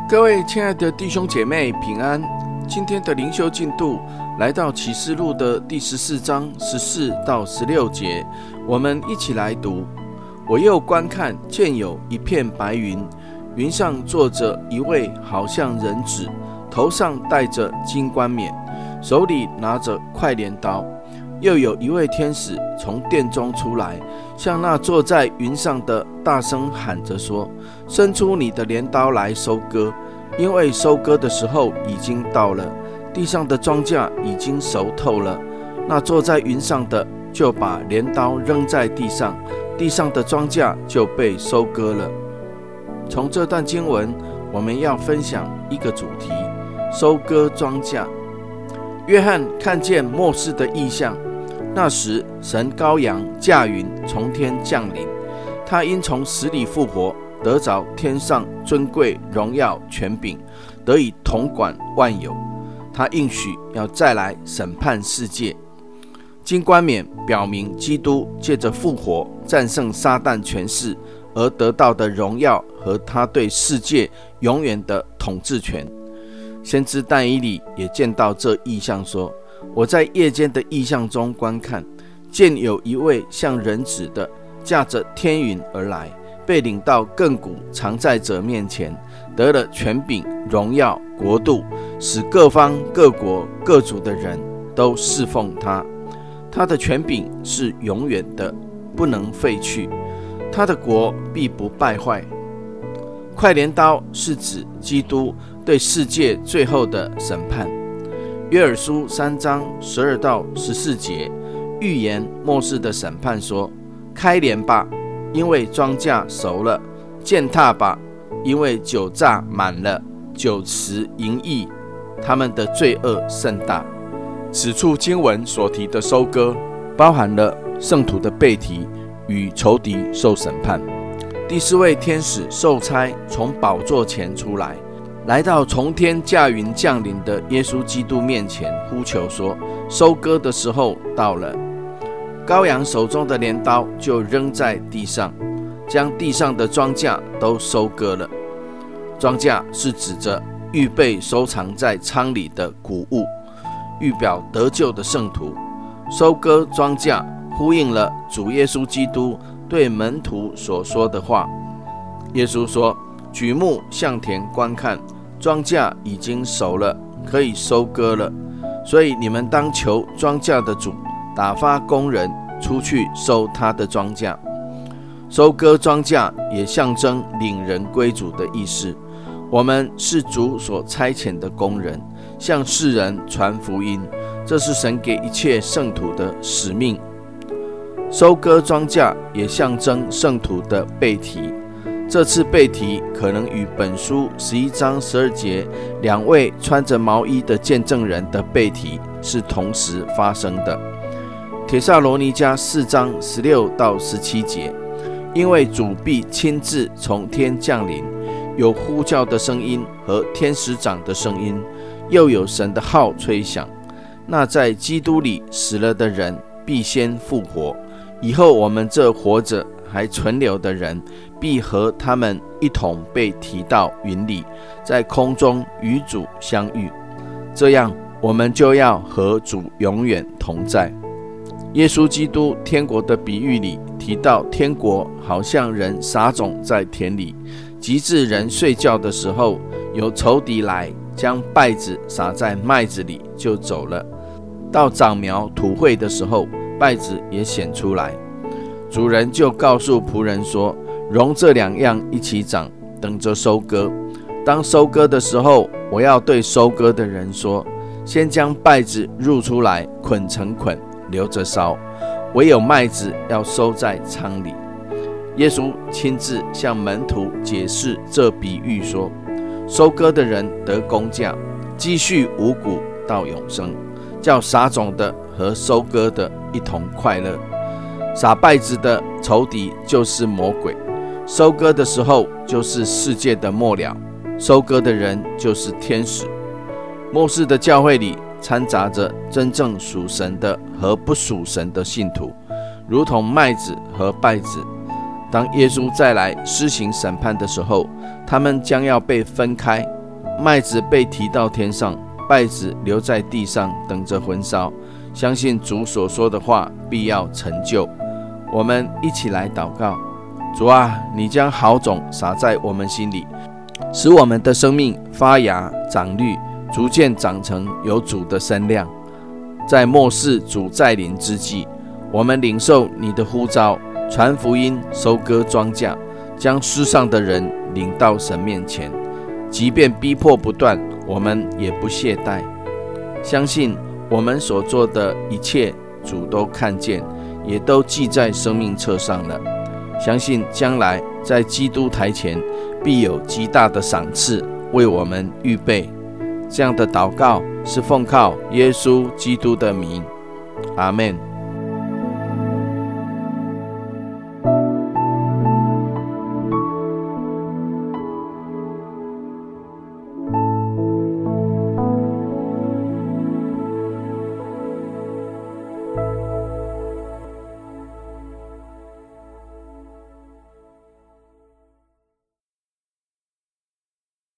各位亲爱的弟兄姐妹平安，今天的灵修进度来到启示录的第14章14到16节，我们一起来读。我又观看，见有一片白云，云上坐着一位好像人子，头上戴着金冠冕，手里拿着快镰刀。又有一位天使从殿中出来，向那坐在云上的大声喊着说：伸出你的镰刀来收割，因为收割的时候已经到了，地上的庄稼已经熟透了。那坐在云上的就把镰刀扔在地上，地上的庄稼就被收割了。从这段经文，我们要分享一个主题：收割庄稼。约翰看见末世的异象，那时神羔羊驾云从天降临，他因从死里复活，得着天上尊贵荣耀权柄，得以统管万有。他应许要再来审判世界。金冠冕表明基督借着复活战胜撒旦权势而得到的荣耀和他对世界永远的统治权。先知但以理也见到这异象，说：我在夜间的异象中观看，见有一位像人子的驾着天云而来，被领到亘古常在者面前，得了权柄、荣耀、国度，使各方各国各族的人都侍奉他。他的权柄是永远的，不能废去，他的国必不败坏。快镰刀是指基督对世界最后的审判。约珥书3章12到14节预言末世的审判，说：开镰吧，因为庄稼熟了；践踏吧，因为酒榨满了；酒池盈溢，他们的罪恶甚大。此处经文所提的收割，包含了圣徒的被提与仇敌受审判。第4位天使受差从宝座前出来，来到从天驾云降临的耶稣基督面前，呼求说：收割的时候到了。羔羊手中的镰刀就扔在地上，将地上的庄稼都收割了。庄稼是指着预备收藏在仓里的谷物，预表得救的圣徒。收割庄稼呼应了主耶稣基督对门徒所说的话。耶稣说：举目向田观看，庄稼已经熟了，可以收割了。所以你们当求庄稼的主打发工人出去收他的庄稼。收割庄稼也象征领人归主的意思。我们是主所差遣的工人，向世人传福音，这是神给一切圣徒的使命。收割庄稼也象征圣徒的被提。这次被提可能与本书11章12节2位穿着毛衣的见证人的被提是同时发生的。帖撒罗尼迦4章16到17节，因为主必亲自从天降临，有呼叫的声音和天使长的声音，又有神的号吹响。那在基督里死了的人必先复活，以后我们这活着还存留的人，必和他们一同被提到云里，在空中与主相遇。这样，我们就要和主永远同在。耶稣基督天国的比喻里提到，天国好像人撒种在田里，及至人睡觉的时候，有仇敌来，将稗子撒在麦子里，就走了。到长苗吐穗的时候，稗子也显出来。主人就告诉仆人说：容这2样一起长，等着收割。当收割的时候，我要对收割的人说：先将稗子入出来，捆成捆，留着烧；唯有麦子要收在仓里。耶稣亲自向门徒解释这比喻说：收割的人得工价，积蓄五谷到永生，叫撒种的和收割的一同快乐。撒稗子的仇敌就是魔鬼，收割的时候就是世界的末了，收割的人就是天使。末世的教会里掺杂着真正属神的和不属神的信徒，如同麦子和稗子。当耶稣再来施行审判的时候，他们将要被分开， 麦子被提到天上，稗子留在地上等着焚烧。相信主所说的话必要成就。我们一起来祷告。主啊，你将好种撒在我们心里，使我们的生命发芽长绿，逐渐长成有主的身量。在末世主再临之际，我们领受你的呼召，传福音，收割庄稼，将世上的人领到神面前。即便逼迫不断，我们也不懈怠。相信我们所做的一切，主都看见，也都记在生命册上了。相信将来在基督台前，必有极大的赏赐为我们预备。这样的祷告是奉靠耶稣基督的名，阿们。